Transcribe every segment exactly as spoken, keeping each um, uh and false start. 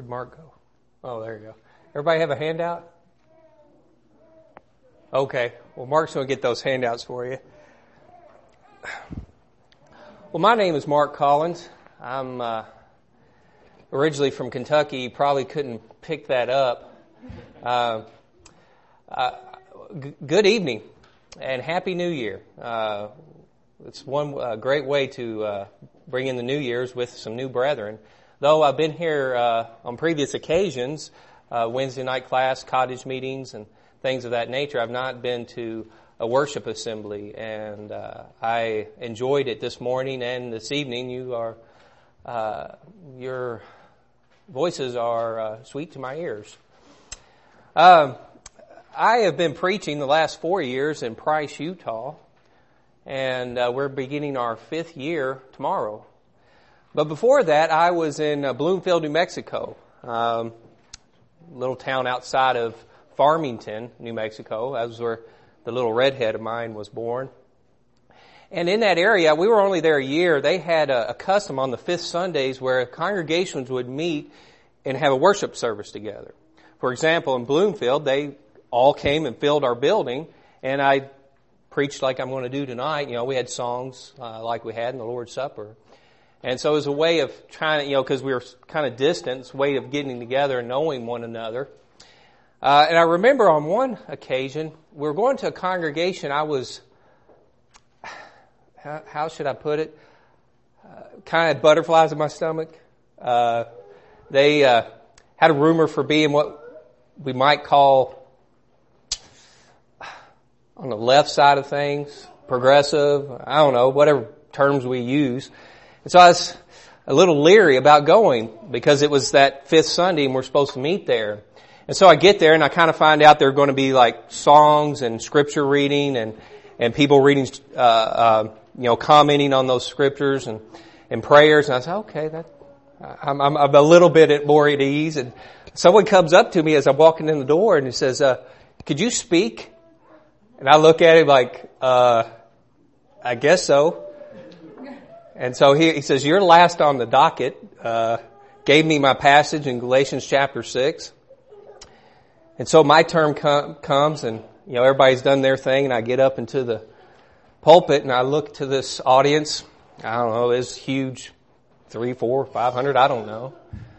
Where'd Mark go? Oh, there you go. Everybody have a handout? Okay. Well, Mark's going to get those handouts for you. Well, my name is Mark Collins. I'm uh, originally from Kentucky. You probably couldn't pick that up. Uh, uh, g- good evening and Happy New Year. Uh, it's one uh, great way to uh, bring in the New Year's with some new brethren. Though I've been here uh, on previous occasions, uh, Wednesday night class, cottage meetings, and things of that nature, I've not been to a worship assembly, and uh, I enjoyed it this morning and this evening. You are, uh, your voices are uh, sweet to my ears. Um, I have been preaching the last four years in Price, Utah, and uh, we're beginning our fifth year tomorrow. But before that, I was in uh, Bloomfield, New Mexico, um, a little town outside of Farmington, New Mexico. That was where the little redhead of mine was born. And in that area, we were only there a year. They had a, a custom on the fifth Sundays where congregations would meet and have a worship service together. For example, in Bloomfield, they all came and filled our building, and I preached like I'm going to do tonight. You know, we had songs uh, like we had in the Lord's Supper. And so it was a way of trying to, you know, because we were kind of distant, it's a way of getting together and knowing one another. Uh, and I remember on one occasion, we were going to a congregation. I was, how, how should I put it? Uh, kind of had butterflies in my stomach. Uh, they uh, had a rumor for being what we might call on the left side of things, progressive, I don't know, whatever terms we use. And so I was a little leery about going because it was that fifth Sunday and we're supposed to meet there. And so I get there and I kind of find out there are going to be like songs and scripture reading and, and people reading, uh, uh, you know, commenting on those scriptures and, and prayers. And I said, okay, that, I'm, I'm, I'm a little bit more at ease. And someone comes up to me as I'm walking in the door and he says, uh, could you speak? And I look at him like, uh, I guess so. And so he, he says, you're last on the docket, uh, gave me my passage in Galatians chapter six. And so my term com- comes and, you know, everybody's done their thing and I get up into the pulpit and I look to this audience. I don't know, it's huge, three, four, five hundred, I don't know.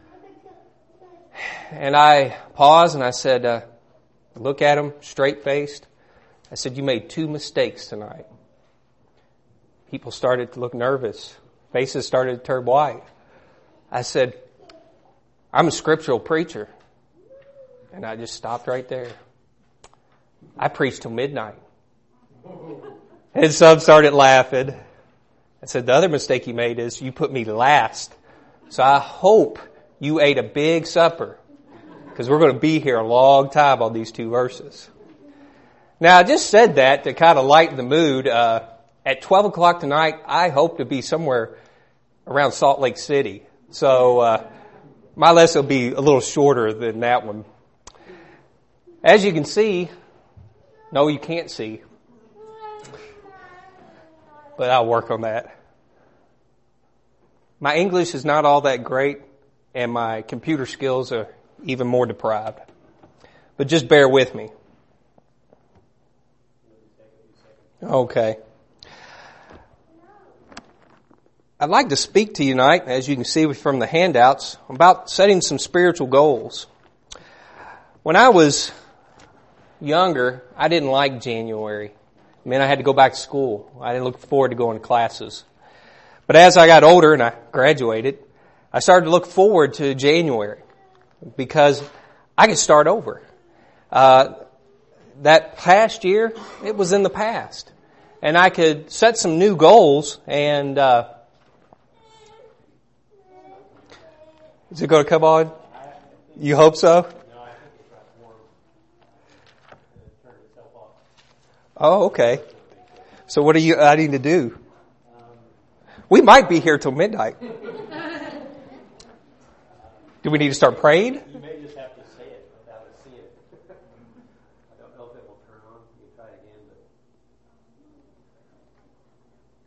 And I pause and I said, uh, look at them straight faced. I said, you made two mistakes tonight. People started to look nervous. Faces started to turn white. I said, I'm a scriptural preacher. And I just stopped right there. I preached till midnight. And some started laughing. I said, the other mistake you made is you put me last. So I hope you ate a big supper because we're going to be here a long time on these two verses. Now, I just said that to kind of lighten the mood. Uh, At twelve o'clock tonight, I hope to be somewhere around Salt Lake City. So uh, my lesson will be a little shorter than that one. As you can see, no, you can't see. But I'll work on that. My English is not all that great, and my computer skills are even more deprived. But just bear with me. Okay. I'd like to speak to you tonight, as you can see from the handouts, about setting some spiritual goals. When I was younger, I didn't like January. I mean, I had to go back to school. I didn't look forward to going to classes. But as I got older and I graduated, I started to look forward to January because I could start over. Uh, that past year, it was in the past. And I could set some new goals and, uh, is it going to come on? You hope so? Oh, okay. So what are you I need to do? We might be here till midnight. Do we need to start praying? You may just have to say it without it seeing it. I don't know if it will turn on. You can try again, but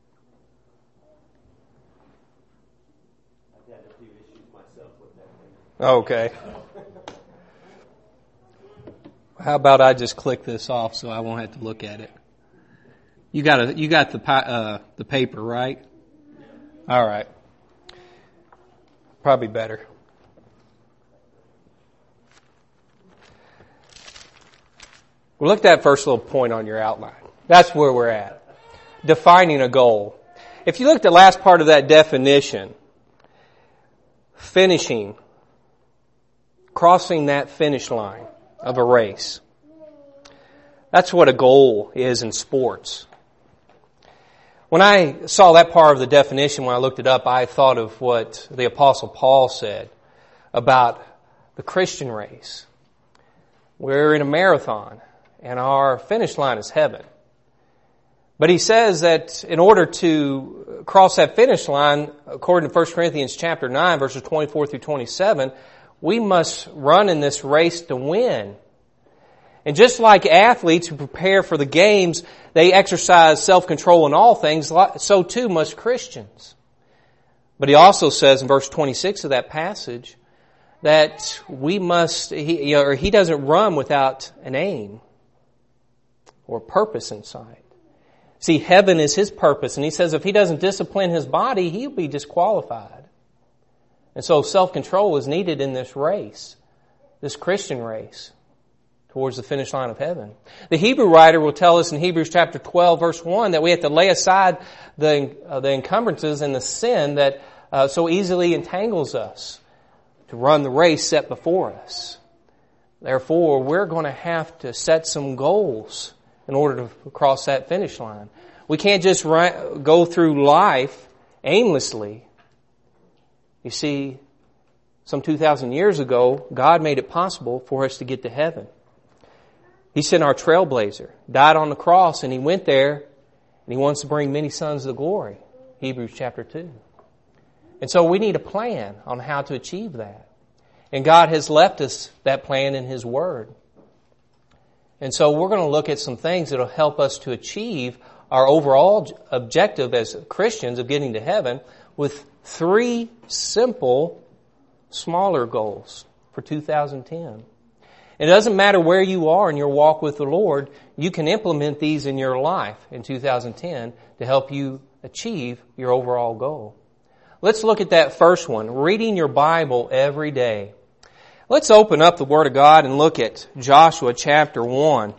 I've had a few issues myself with that thing. Okay. How about I just click this off so I won't have to look at it? You got a, you got the uh, the paper, right? All right. Probably better. Well, look at that first little point on your outline. That's where we're at. Defining a goal. If you look at the last part of that definition, finishing, crossing that finish line of a race. That's what a goal is in sports. When I saw that part of the definition, when I looked it up, I thought of what the Apostle Paul said about the Christian race. We're in a marathon, and our finish line is heaven. But he says that in order to cross that finish line, according to First Corinthians chapter nine, verses twenty-four through twenty-seven, we must run in this race to win. And just like athletes who prepare for the games, they exercise self-control in all things, so too must Christians. But he also says in verse twenty-six of that passage that we must, he, or he doesn't run without an aim or purpose in sight. See, heaven is his purpose, and he says if he doesn't discipline his body, he'll be disqualified. And so self-control is needed in this race, this Christian race, towards the finish line of heaven. The Hebrew writer will tell us in Hebrews chapter twelve, verse one, that we have to lay aside the, uh, the encumbrances and the sin that uh, so easily entangles us to run the race set before us. Therefore, we're going to have to set some goals in order to cross that finish line. We can't just ri- go through life aimlessly. You see, some two thousand years ago, God made it possible for us to get to heaven. He sent our trailblazer, died on the cross, and he went there, and he wants to bring many sons to glory. Hebrews chapter two. And so we need a plan on how to achieve that. And God has left us that plan in His Word. And so we're going to look at some things that will help us to achieve our overall objective as Christians of getting to heaven with three simple, smaller goals for two thousand ten. It doesn't matter where you are in your walk with the Lord, you can implement these in your life in two thousand ten to help you achieve your overall goal. Let's look at that first one, reading your Bible every day. Let's open up the Word of God and look at Joshua chapter one.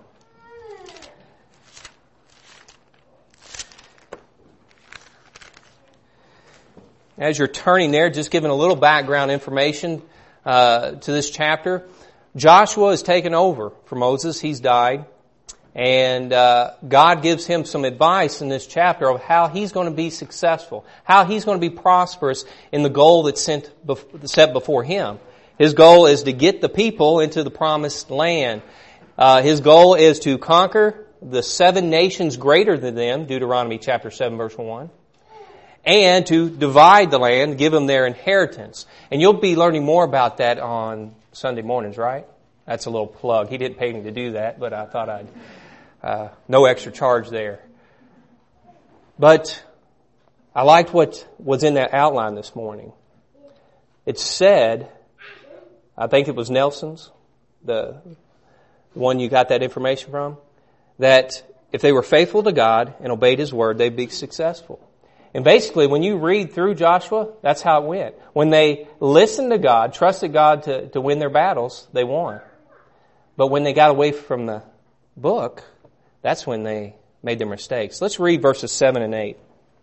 As you're turning there, just giving a little background information uh, to this chapter. Joshua is taken over for Moses. He's died. And uh, God gives him some advice in this chapter of how he's going to be successful, how he's going to be prosperous in the goal that's sent, set before him. His goal is to get the people into the promised land. Uh, his goal is to conquer the seven nations greater than them, Deuteronomy chapter seven, verse one. And to divide the land, give them their inheritance. And you'll be learning more about that on Sunday mornings, right? That's a little plug. He didn't pay me to do that, but I thought I'd, uh, no extra charge there. But I liked what was in that outline this morning. It said, I think it was Nelson's, the one you got that information from, that if they were faithful to God and obeyed His Word, they'd be successful. And basically, when you read through Joshua, that's how it went. When they listened to God, trusted God to, to win their battles, they won. But when they got away from the book, that's when they made their mistakes. Let's read verses seven and eight.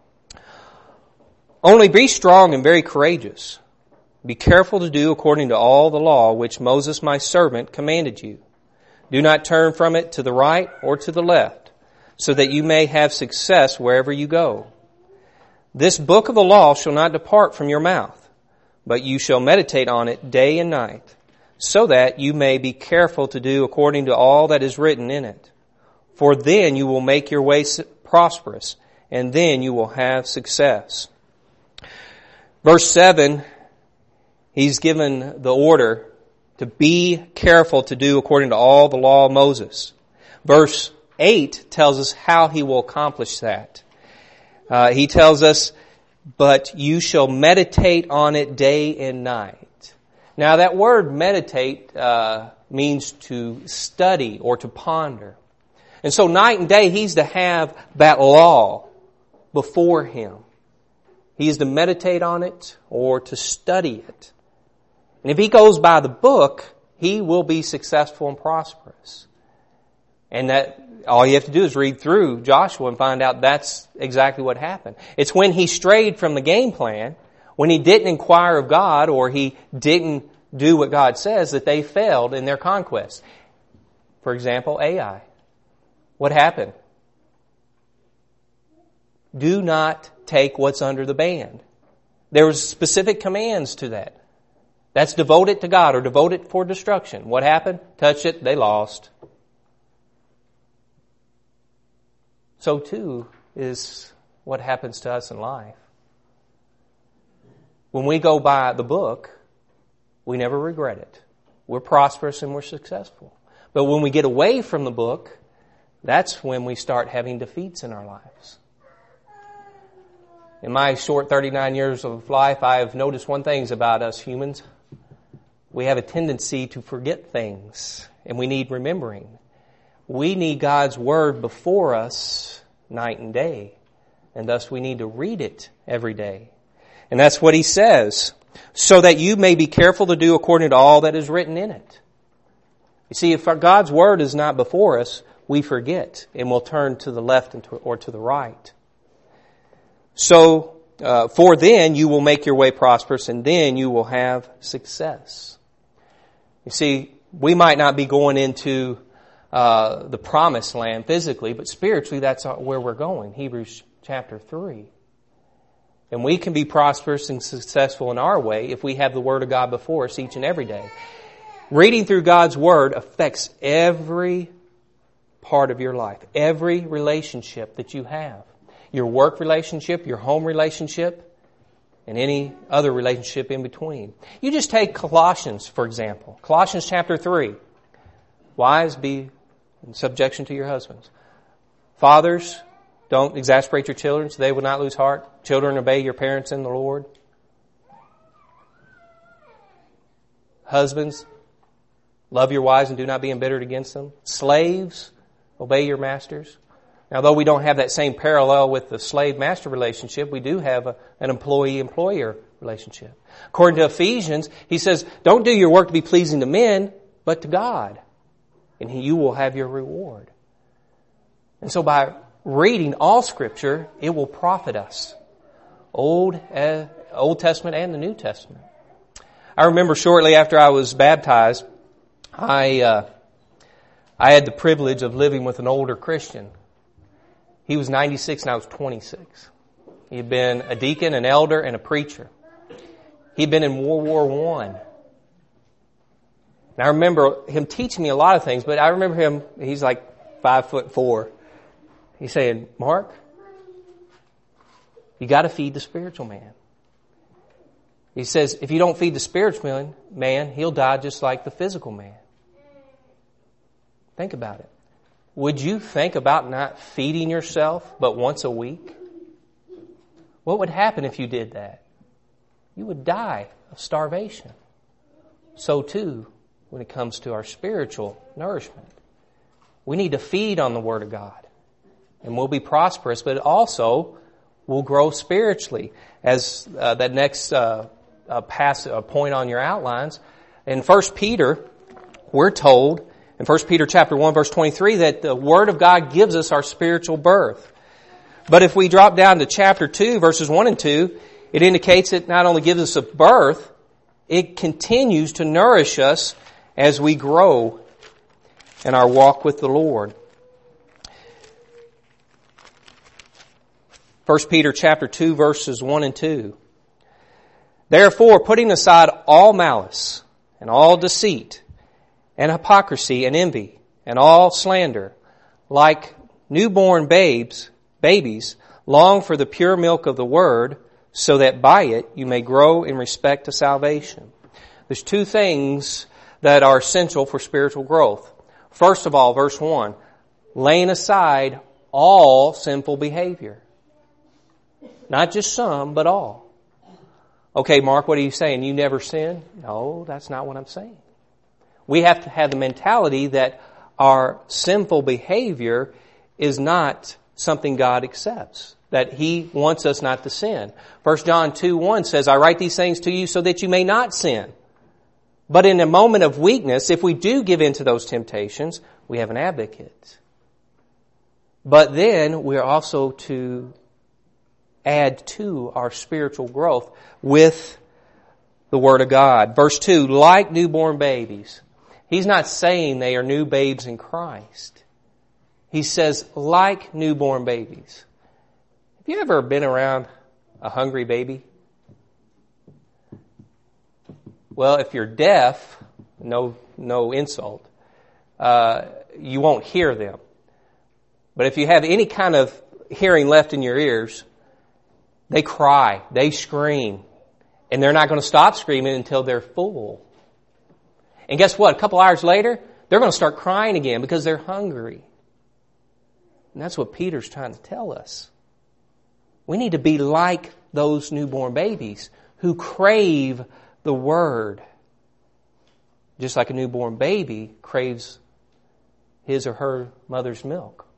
Only be strong and very courageous. Be careful to do according to all the law which Moses my servant commanded you. Do not turn from it to the right or to the left, so that you may have success wherever you go. This book of the law shall not depart from your mouth, but you shall meditate on it day and night, so that you may be careful to do according to all that is written in it. For then you will make your way prosperous, and then you will have success. Verse seven, he's given the order to be careful to do according to all the law of Moses. Verse eight tells us how he will accomplish that. Uh, he tells us, but you shall meditate on it day and night. Now that word meditate uh, means to study or to ponder. And so night and day he's to have that law before him. He is to meditate on it or to study it. And if he goes by the book, he will be successful and prosperous. And that all you have to do is read through Joshua and find out that's exactly what happened. It's when he strayed from the game plan, when he didn't inquire of God or he didn't do what God says, that they failed in their conquest. For example, Ai. What happened? Do not take what's under the band. There was specific commands to that. That's devote it to God or devote it for destruction. What happened? Touch it, they lost. So too is what happens to us in life. When we go by the book, we never regret it. We're prosperous and we're successful. But when we get away from the book, that's when we start having defeats in our lives. In my short thirty-nine years of life, I have noticed one thing about us humans. We have a tendency to forget things, and we need remembering. We need God's Word before us night and day, and thus we need to read it every day. And that's what he says, so that you may be careful to do according to all that is written in it. You see, if God's Word is not before us, we forget, and we'll turn to the left or to the right. So, uh, for then you will make your way prosperous, and then you will have success. You see, we might not be going into uh, the promised land physically, but spiritually that's where we're going. Hebrews chapter three. And we can be prosperous and successful in our way if we have the Word of God before us each and every day. Reading through God's Word affects every part of your life, every relationship that you have. Your work relationship, your home relationship, and any other relationship in between. You just take Colossians, for example. Colossians chapter three. Wives, be in subjection to your husbands. Fathers, don't exasperate your children so they will not lose heart. Children, obey your parents in the Lord. Husbands, love your wives and do not be embittered against them. Slaves, obey your masters. Now, though we don't have that same parallel with the slave-master relationship, we do have a, an employee-employer relationship. According to Ephesians, he says, don't do your work to be pleasing to men, but to God. And you will have your reward. And so by reading all Scripture, it will profit us. Old, uh, Old Testament and the New Testament. I remember shortly after I was baptized, I, uh, I had the privilege of living with an older Christian. He was ninety-six and I was twenty-six. He had been a deacon, an elder, and a preacher. He'd been in World War One. And I remember him teaching me a lot of things, but I remember him, he's like five foot four. He's saying, Mark, you got to feed the spiritual man. He says, if you don't feed the spiritual man, he'll die just like the physical man. Think about it. Would you think about not feeding yourself but once a week? What would happen if you did that? You would die of starvation. So too, when it comes to our spiritual nourishment. We need to feed on the Word of God. And we'll be prosperous, but also we'll grow spiritually. As uh, that next uh, uh, pass, uh, point on your outlines, in First Peter, we're told in First Peter chapter one, verse twenty-three, that the Word of God gives us our spiritual birth. But if we drop down to chapter two, verses one and two, it indicates it not only gives us a birth, it continues to nourish us as we grow in our walk with the Lord. First Peter chapter two, verses one and two. Therefore, putting aside all malice and all deceit and hypocrisy and envy and all slander, like newborn babes, babies, long for the pure milk of the Word, so that by it you may grow in respect to salvation. There's two things that are essential for spiritual growth. First of all, verse one, laying aside all sinful behavior. Not just some, but all. Okay, Mark, what are you saying? You never sin? No, that's not what I'm saying. We have to have the mentality that our sinful behavior is not something God accepts, that He wants us not to sin. First John two one says, I write these things to you so that you may not sin. But in a moment of weakness, if we do give in to those temptations, we have an advocate. But then we're also to add to our spiritual growth with the Word of God. Verse two, like newborn babies. He's not saying they are new babes in Christ. He says, like newborn babies. Have you ever been around a hungry baby? Well, if you're deaf, no, no insult, uh, you won't hear them. But if you have any kind of hearing left in your ears, they cry, they scream, and they're not going to stop screaming until they're full. And guess what? A couple hours later, they're going to start crying again because they're hungry. And that's what Peter's trying to tell us. We need to be like those newborn babies who crave the Word. Just like a newborn baby craves his or her mother's milk.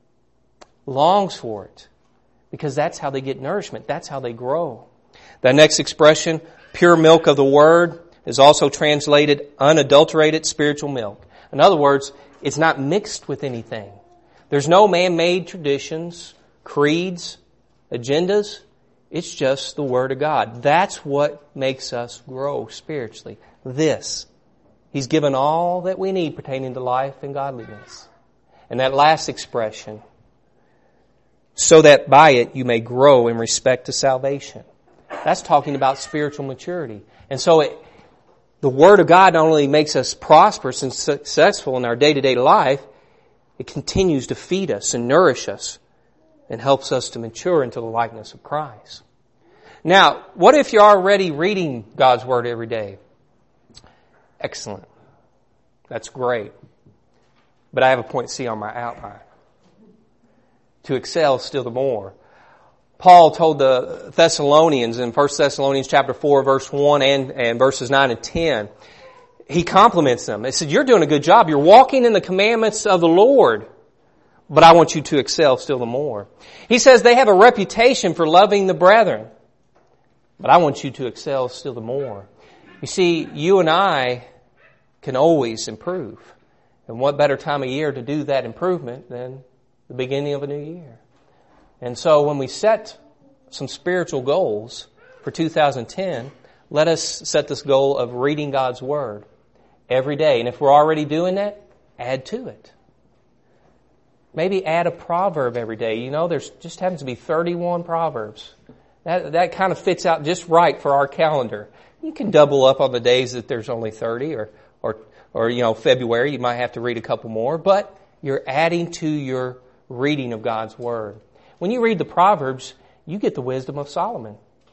Longs for it. Because that's how they get nourishment. That's how they grow. The next expression, pure milk of the Word, is also translated unadulterated spiritual milk. In other words, it's not mixed with anything. There's no man-made traditions, creeds, agendas. It's just the Word of God. That's what makes us grow spiritually. This. He's given all that we need pertaining to life and godliness. And that last expression, so that by it you may grow in respect to salvation. That's talking about spiritual maturity. And so it, the Word of God not only makes us prosperous and successful in our day-to-day life, it continues to feed us and nourish us and helps us to mature into the likeness of Christ. Now, what if you're already reading God's Word every day? Excellent. That's great. But I have a point C on my outline. To excel still the more. Paul told the Thessalonians in First Thessalonians chapter four, verse one and, and verses nine and ten, he compliments them. He said, you're doing a good job. You're walking in the commandments of the Lord, but I want you to excel still the more. He says they have a reputation for loving the brethren, but I want you to excel still the more. You see, you and I can always improve. And what better time of year to do that improvement than the beginning of a new year? And so when we set some spiritual goals for two thousand ten, let us set this goal of reading God's Word every day. And if we're already doing that, add to it. Maybe add a proverb every day. You know, there's just happens to be thirty-one proverbs. That, that kind of fits out just right for our calendar. You can double up on the days that there's only thirty, or, or, or, you know, February, you might have to read a couple more, but you're adding to your reading of God's Word. When you read the Proverbs, you get the wisdom of Solomon.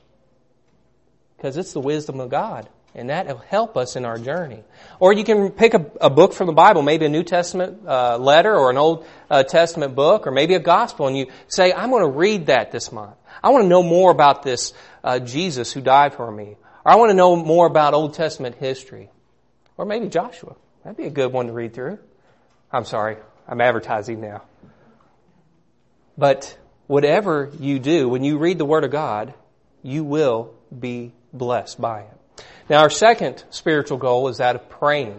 Because it's the wisdom of God. And that will help us in our journey. Or you can pick a, a book from the Bible, maybe a New Testament uh, letter or an Old uh, Testament book or maybe a gospel, and you say, I'm going to read that this month. I want to know more about this uh, Jesus who died for me. Or I want to know more about Old Testament history. Or maybe Joshua. That'd be a good one to read through. I'm sorry, I'm advertising now. But whatever you do, when you read the Word of God, you will be blessed by it. Now, our second spiritual goal is that of praying.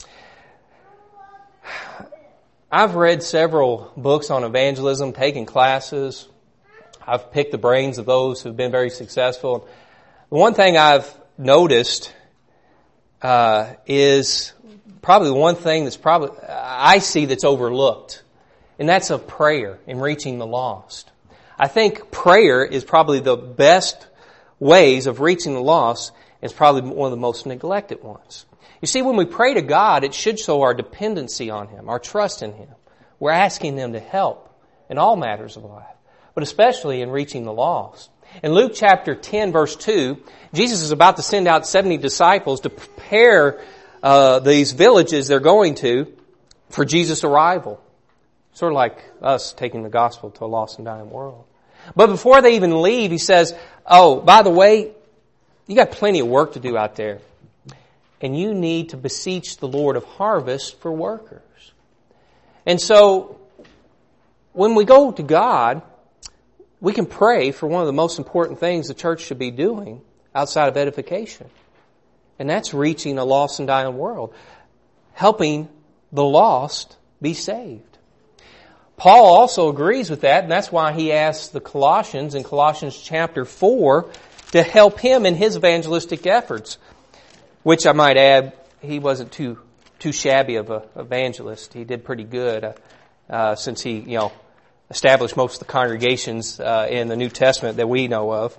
I've read several books on evangelism, taken classes. I've picked the brains of those who've been very successful. The one thing I've noticed uh, is probably the one thing that's probably I see that's overlooked. And that's of prayer in reaching the lost. I think prayer is probably the best ways of reaching the lost. It's probably one of the most neglected ones. You see, when we pray to God, it should show our dependency on Him, our trust in Him. We're asking Him to help in all matters of life, but especially in reaching the lost. In Luke chapter ten, verse two, Jesus is about to send out seventy disciples to prepare uh, these villages they're going to for Jesus' arrival. Sort of like us taking the gospel to a lost and dying world. But before they even leave, He says, oh, by the way, you got plenty of work to do out there. And you need to beseech the Lord of harvest for workers. And so, when we go to God, we can pray for one of the most important things the church should be doing outside of edification. And that's reaching a lost and dying world. Helping the lost be saved. Paul also agrees with that, and that's why he asks the Colossians in Colossians chapter four to help him in his evangelistic efforts. Which I might add, he wasn't too too shabby of an evangelist. He did pretty good uh, uh, since he, you know, established most of the congregations uh, in the New Testament that we know of.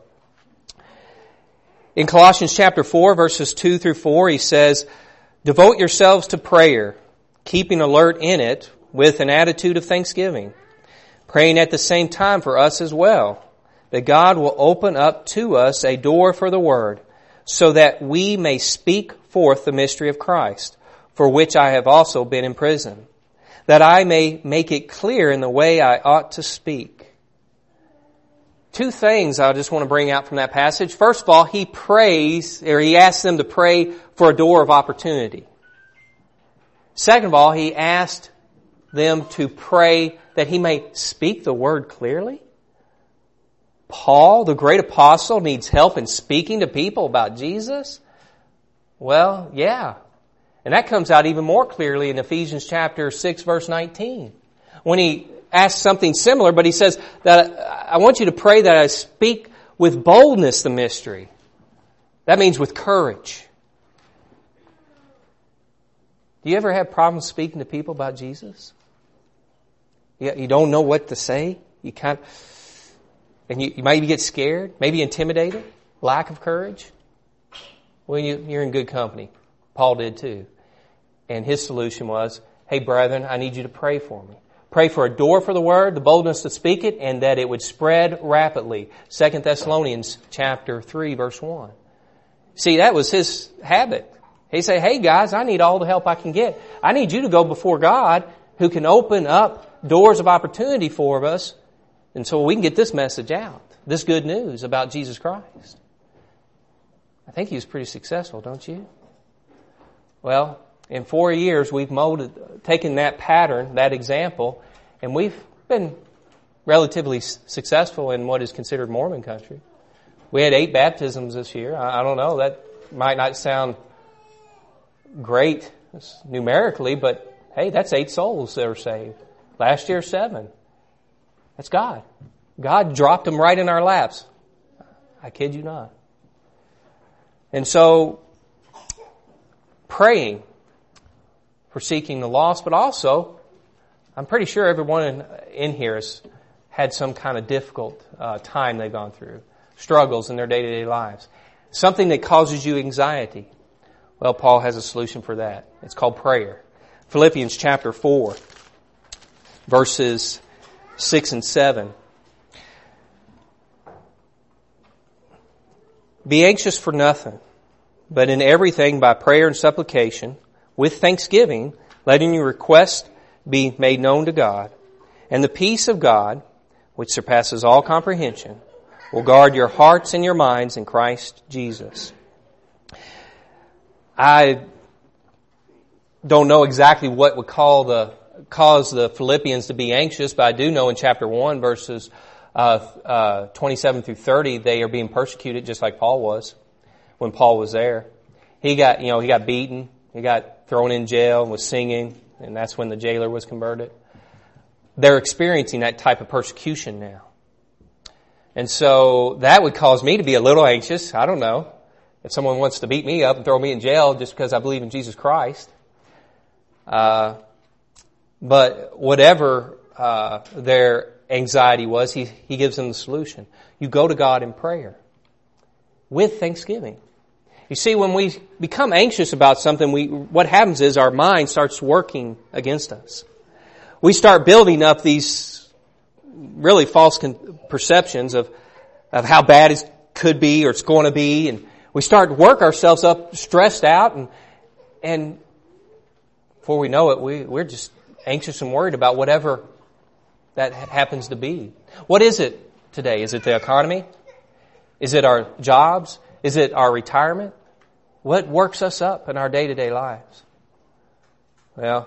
In Colossians chapter four, verses two through four, he says, "Devote yourselves to prayer, keeping alert in it with an attitude of thanksgiving, praying at the same time for us as well, that God will open up to us a door for the word, so that we may speak forth the mystery of Christ, for which I have also been in prison, that I may make it clear in the way I ought to speak." Two things I just want to bring out from that passage. First of all, he prays, or he asks them to pray for a door of opportunity. Second of all, he asked them to pray that he may speak the word clearly. Paul, the great apostle, needs help in speaking to people about Jesus? Well, yeah. And that comes out even more clearly in Ephesians chapter six, verse nineteen. When he asks something similar, but he says that I want you to pray that I speak with boldness the mystery. That means with courage. Do you ever have problems speaking to people about Jesus? You, you don't know what to say? You can't... And you, you maybe get scared, maybe intimidated, lack of courage. Well, you, you're in good company. Paul did too. And his solution was, "Hey brethren, I need you to pray for me. Pray for a door for the word, the boldness to speak it, and that it would spread rapidly." Second Thessalonians chapter three, verse one. See, that was his habit. He'd say, "Hey guys, I need all the help I can get. I need you to go before God, who can open up doors of opportunity for us, and so we can get this message out, this good news about Jesus Christ." I think he was pretty successful, don't you? Well, in four years, we've molded, taken that pattern, that example, and we've been relatively successful in what is considered Mormon country. We had eight baptisms this year. I, I don't know, that might not sound great numerically, but hey, that's eight souls that are saved. Last year, seven. That's God. God dropped them right in our laps. I kid you not. And so, praying for seeking the lost, but also, I'm pretty sure everyone in, in here has had some kind of difficult uh, time they've gone through, struggles in their day-to-day lives, something that causes you anxiety. Well, Paul has a solution for that. It's called prayer. Philippians chapter four, verses six and seven. "Be anxious for nothing, but in everything by prayer and supplication, with thanksgiving, letting your request be made known to God. And the peace of God, which surpasses all comprehension, will guard your hearts and your minds in Christ Jesus." I don't know exactly what would call the cause the Philippians to be anxious, but I do know in chapter one, verses uh, uh, twenty-seven through thirty, they are being persecuted just like Paul was when Paul was there. He got, you know, he got beaten, he got thrown in jail, was singing, and that's when the jailer was converted. They're experiencing that type of persecution now. And so that would cause me to be a little anxious. I don't know. If someone wants to beat me up and throw me in jail just because I believe in Jesus Christ. Uh, but whatever uh, their anxiety was, he, he gives them the solution. You go to God in prayer with thanksgiving. You see, when we become anxious about something, we what happens is our mind starts working against us. We start building up these really false con- perceptions of, of how bad it could be or it's going to be, and we start to work ourselves up, stressed out, and and before we know it, we, we're just anxious and worried about whatever that ha- happens to be. What is it today? Is it the economy? Is it our jobs? Is it our retirement? What works us up in our day-to-day lives? Well,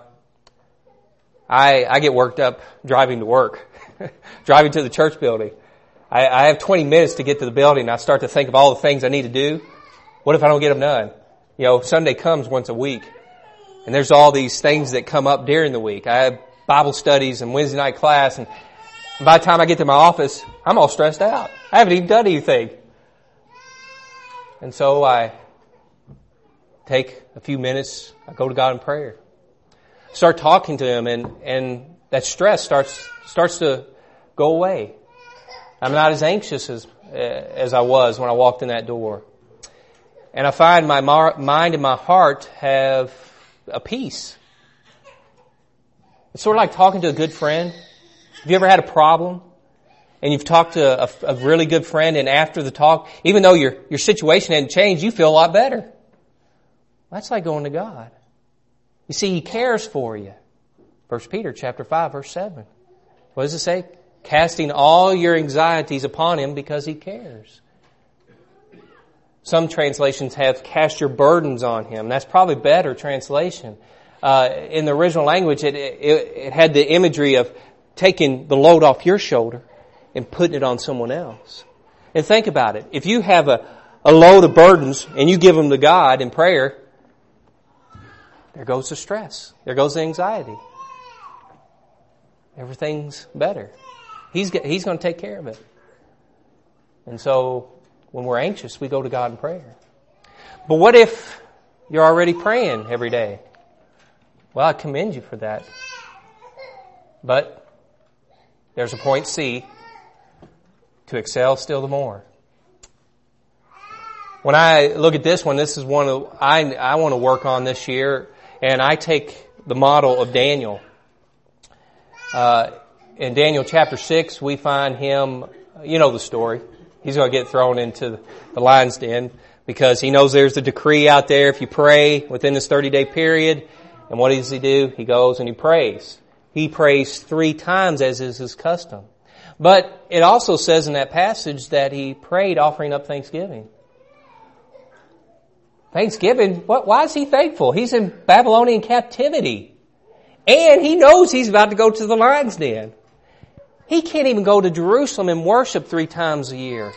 I I get worked up driving to work, driving to the church building. I, I have twenty minutes to get to the building, and I start to think of all the things I need to do. What if I don't get them done? You know, Sunday comes once a week, and there's all these things that come up during the week. I have Bible studies and Wednesday night class, and by the time I get to my office, I'm all stressed out. I haven't even done anything. And so I take a few minutes, I go to God in prayer. Start talking to Him, and, and that stress starts starts to go away. I'm not as anxious as as I was when I walked in that door. And I find my mar- mind and my heart have a peace. It's sort of like talking to a good friend. Have you ever had a problem and you've talked to a, a really good friend, and after the talk, even though your, your situation hadn't changed, you feel a lot better? That's like going to God. You see, He cares for you. First Peter chapter five, verse seven. What does it say? Casting all your anxieties upon Him because He cares. Some translations have cast your burdens on Him. That's probably better translation. Uh, in the original language, it, it, it had the imagery of taking the load off your shoulder and putting it on someone else. And think about it. If you have a, a load of burdens and you give them to God in prayer, there goes the stress. There goes the anxiety. Everything's better. He's, he's going to take care of it. And so when we're anxious, we go to God in prayer. But what if you're already praying every day? Well, I commend you for that. But there's a point C, to excel still the more. When I look at this one, this is one of I I want to work on this year, and I take the model of Daniel. Uh, in Daniel chapter six, we find him, you know the story. He's going to get thrown into the lion's den because he knows there's a decree out there if you pray within this thirty-day period. And what does he do? He goes and he prays. He prays three times as is his custom. But it also says in that passage that he prayed offering up thanksgiving. Thanksgiving? What? Why is he thankful? He's in Babylonian captivity. And he knows he's about to go to the lion's den. He can't even go to Jerusalem and worship three times a year.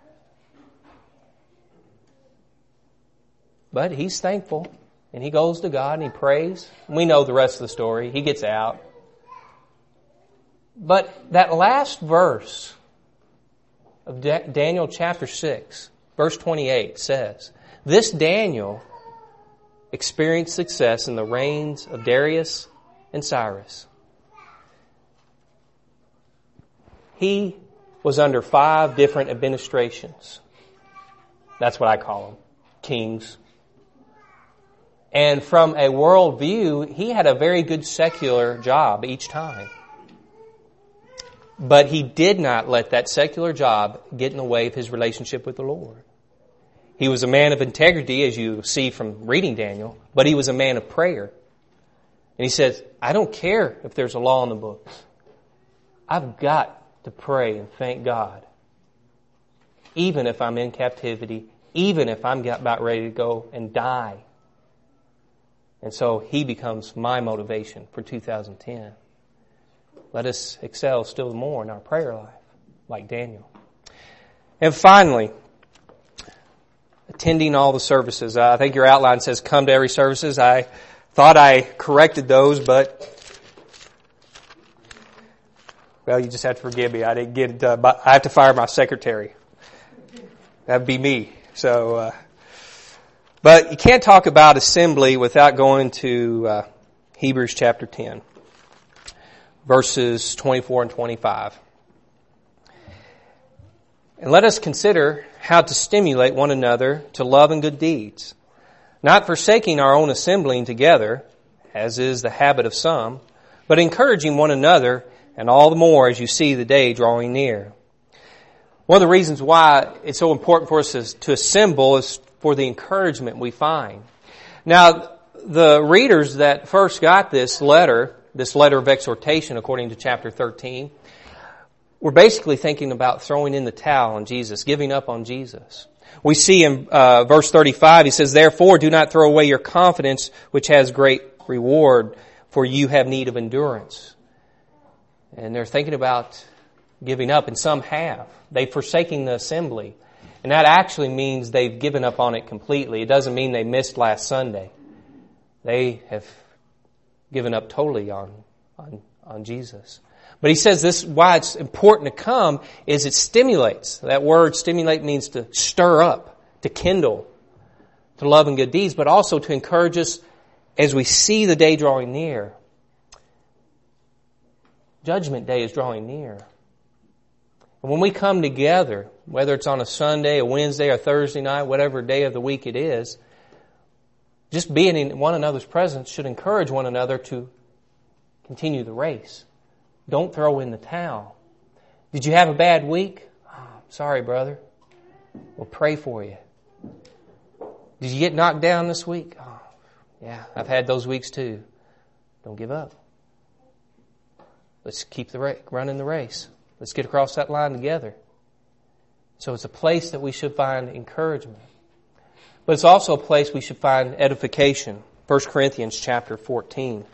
But he's thankful. And he goes to God and he prays. We know the rest of the story. He gets out. But that last verse of Daniel chapter six, verse twenty-eight says, this Daniel experienced success in the reigns of Darius and Cyrus. He was under five different administrations. That's what I call them. Kings. And from a world view, he had a very good secular job each time. But he did not let that secular job get in the way of his relationship with the Lord. He was a man of integrity, as you see from reading Daniel, but he was a man of prayer. And he says, I don't care if there's a law in the books. I've got to pray and thank God. Even if I'm in captivity, even if I'm about ready to go and die. And so he becomes my motivation for two thousand ten. Let us excel still more in our prayer life, like Daniel. And finally, attending all the services. Uh, I think your outline says come to every services. I thought I corrected those, but well, you just have to forgive me. I didn't get it. Uh, I have to fire my secretary. That'd be me. So, uh, but you can't talk about assembly without going to uh, Hebrews chapter ten, verses twenty-four and twenty-five. And let us consider how to stimulate one another to love and good deeds, not forsaking our own assembling together, as is the habit of some, but encouraging one another, and all the more as you see the day drawing near. One of the reasons why it's so important for us to assemble is for the encouragement we find. Now, the readers that first got this letter, this letter of exhortation according to chapter thirteen, were basically thinking about throwing in the towel on Jesus, giving up on Jesus. We see in uh, verse thirty-five, he says, "Therefore do not throw away your confidence, which has great reward, for you have need of endurance." And they're thinking about giving up, and some have. They've forsaken the assembly. And that actually means they've given up on it completely. It doesn't mean they missed last Sunday. They have given up totally on, on, on Jesus. But he says this, why it's important to come is it stimulates. That word stimulate means to stir up, to kindle, to love and good deeds, but also to encourage us as we see the day drawing near. Judgment Day is drawing near. And when we come together, whether it's on a Sunday, a Wednesday, or Thursday night, whatever day of the week it is, just being in one another's presence should encourage one another to continue the race. Don't throw in the towel. Did you have a bad week? Oh, sorry, brother. We'll pray for you. Did you get knocked down this week? Oh, yeah, I've had those weeks too. Don't give up. Let's keep the ra- running the race. Let's get across that line together. So it's a place that we should find encouragement. But it's also a place we should find edification. First Corinthians chapter fourteen.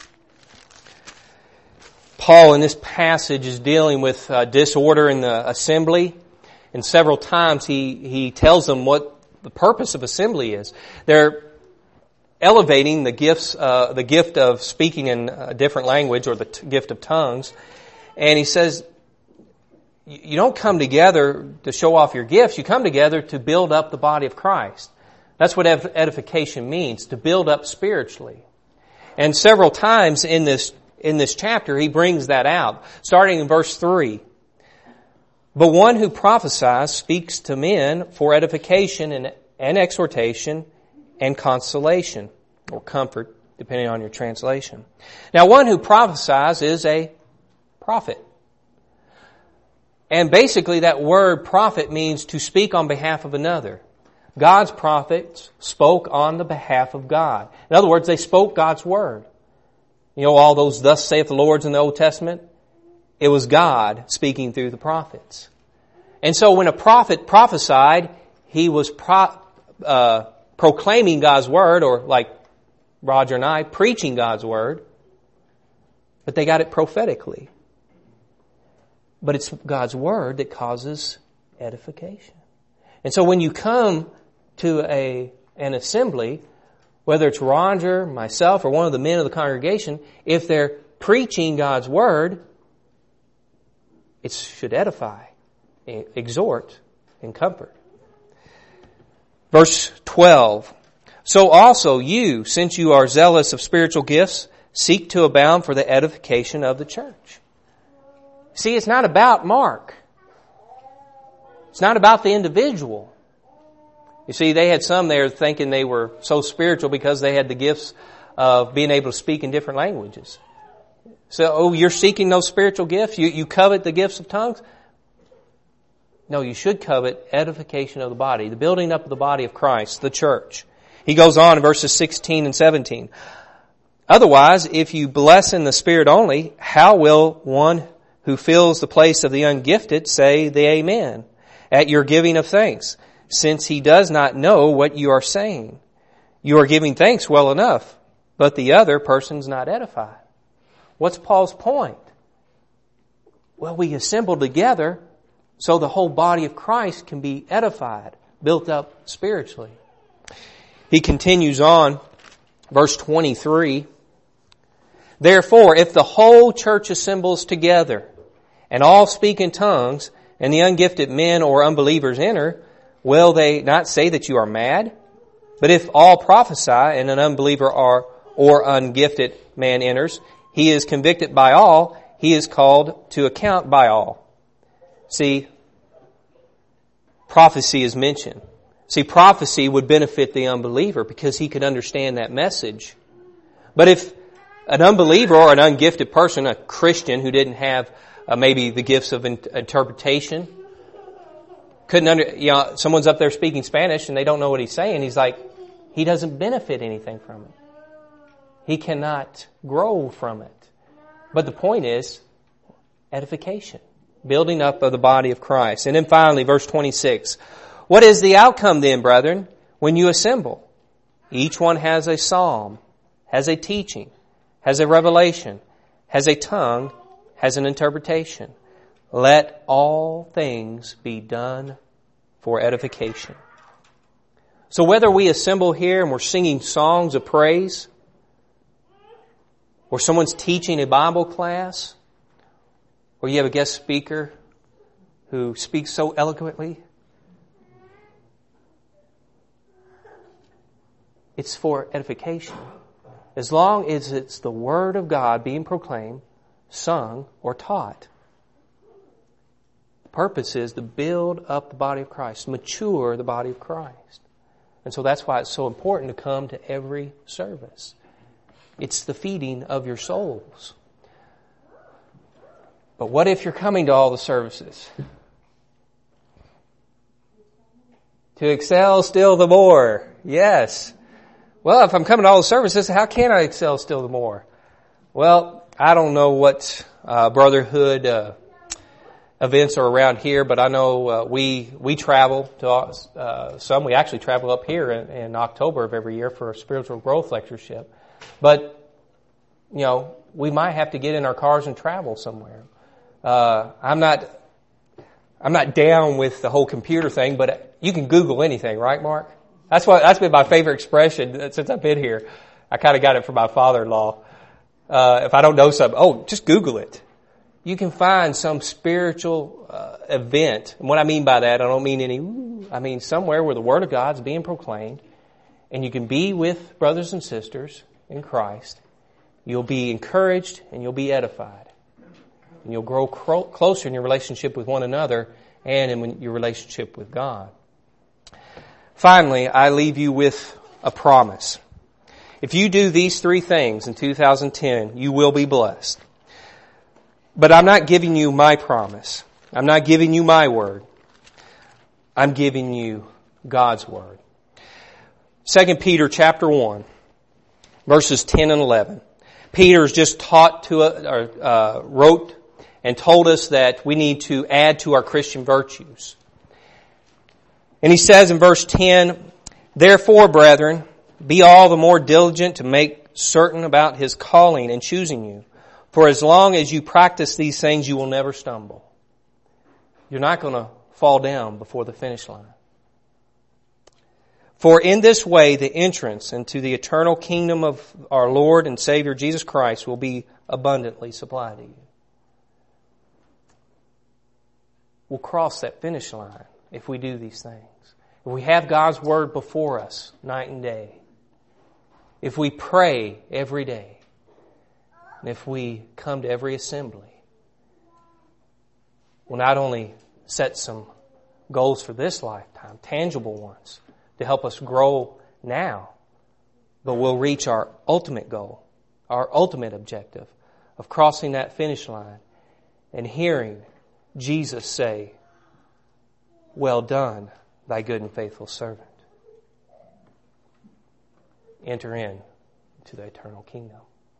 Paul in this passage is dealing with uh, disorder in the assembly. And several times he, he tells them what the purpose of assembly is. They're elevating the gifts, uh, the gift of speaking in a different language, or the t- gift of tongues. And he says, you don't come together to show off your gifts. You come together to build up the body of Christ. That's what edification means, to build up spiritually. And several times in this in this chapter, he brings that out, starting in verse three. "But one who prophesies speaks to men for edification and, and exhortation and consolation," or comfort, depending on your translation. Now, one who prophesies is a prophet. And basically that word prophet means to speak on behalf of another. God's prophets spoke on the behalf of God. In other words, they spoke God's word. You know, all those "thus saith the Lord" in the Old Testament? It was God speaking through the prophets. And so when a prophet prophesied, he was pro, uh, proclaiming God's word, or like Roger and I, preaching God's word. But they got it prophetically. But it's God's word that causes edification. And so when you come to a an assembly, whether it's Roger, myself, or one of the men of the congregation, if they're preaching God's word, it should edify, exhort, and comfort. Verse twelve, "So also you, since you are zealous of spiritual gifts, seek to abound for the edification of the church." See, it's not about Mark. It's not about the individual. You see, they had some there thinking they were so spiritual because they had the gifts of being able to speak in different languages. So, oh, you're seeking those spiritual gifts? You, you covet the gifts of tongues? No, you should covet edification of the body, the building up of the body of Christ, the church. He goes on in verses sixteen and seventeen. "Otherwise, if you bless in the Spirit only, how will one who fills the place of the ungifted say the Amen at your giving of thanks, since he does not know what you are saying? You are giving thanks well enough, but the other person's not edified." What's Paul's point? Well, we assemble together so the whole body of Christ can be edified, built up spiritually. He continues on, verse twenty-three. "Therefore, if the whole church assembles together, and all speak in tongues, and the ungifted men or unbelievers enter, will they not say that you are mad? But if all prophesy, and an unbeliever or, or ungifted man enters, he is convicted by all, he is called to account by all." See, prophecy is mentioned. See, prophecy would benefit the unbeliever because he could understand that message. But if an unbeliever or an ungifted person, a Christian who didn't have uh, maybe the gifts of in- interpretation, couldn't under, you know, someone's up there speaking Spanish and they don't know what he's saying, he's like, he doesn't benefit anything from it. He cannot grow from it. But the point is edification, building up of the body of Christ. And then finally, verse twenty-six, What is the outcome then, brethren, when you assemble? Each one has a psalm, has a teaching, has a revelation, has a tongue, has an interpretation. Let all things be done for edification. So whether we assemble here and we're singing songs of praise, or someone's teaching a Bible class, or you have a guest speaker who speaks so eloquently, it's for edification. As long as it's the Word of God being proclaimed, sung, or taught. The purpose is to build up the body of Christ, mature the body of Christ. And so that's why it's so important to come to every service. It's the feeding of your souls. But what if you're coming to all the services? To excel still the more. Yes. Well, if I'm coming to all the services, how can I excel still the more? Well, I don't know what uh, brotherhood uh, events are around here, but I know uh, we we travel to uh, some. We actually travel up here in, in October of every year for a spiritual growth lectureship. But, you know, we might have to get in our cars and travel somewhere. Uh, I'm not I'm not down with the whole computer thing, but you can Google anything, right, Mark? That's what, that's been my favorite expression since I've been here. I kind of got it from my father-in-law. Uh, if I don't know something, oh, just Google it. You can find some spiritual uh, event. And what I mean by that, I don't mean any, ooh, I mean somewhere where the Word of God's being proclaimed, and you can be with brothers and sisters in Christ. You'll be encouraged and you'll be edified. And you'll grow cro- closer in your relationship with one another and in your relationship with God. Finally, I leave you with a promise. If you do these three things in two thousand ten, you will be blessed. But I'm not giving you my promise. I'm not giving you my word. I'm giving you God's word. Second Peter chapter one, verses ten and eleven. Peter's just taught to, or uh, wrote and told us that we need to add to our Christian virtues. And he says in verse ten, therefore, brethren, be all the more diligent to make certain about His calling and choosing you. For as long as you practice these things, you will never stumble. You're not going to fall down before the finish line. For in this way, the entrance into the eternal kingdom of our Lord and Savior Jesus Christ will be abundantly supplied to you. We'll cross that finish line if we do these things. If we have God's Word before us night and day. If we pray every day. And if we come to every assembly. We'll not only set some goals for this lifetime, tangible ones, to help us grow now, but we'll reach our ultimate goal, our ultimate objective of crossing that finish line and hearing Jesus say, well done, thy good and faithful servant. Enter in to the eternal kingdom.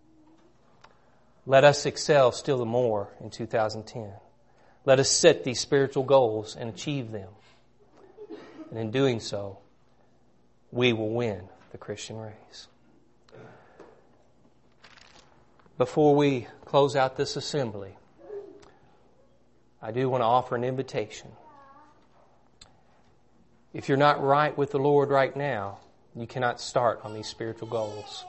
Let us excel still the more in two thousand ten. Let us set these spiritual goals and achieve them. And in doing so, we will win the Christian race. Before we close out this assembly, I do want to offer an invitation. If you're not right with the Lord right now, you cannot start on these spiritual goals.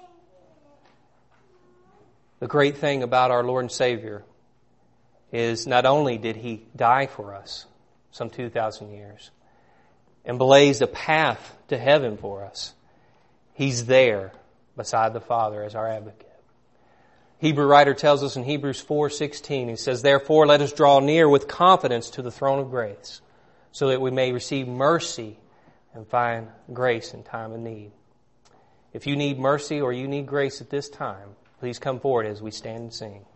The great thing about our Lord and Savior is not only did He die for us some two thousand years and blazed a path to heaven for us, He's there beside the Father as our advocate. Hebrew writer tells us in Hebrews four sixteen, he says, therefore let us draw near with confidence to the throne of grace, so that we may receive mercy and find grace in time of need. If you need mercy or you need grace at this time, please come forward as we stand and sing.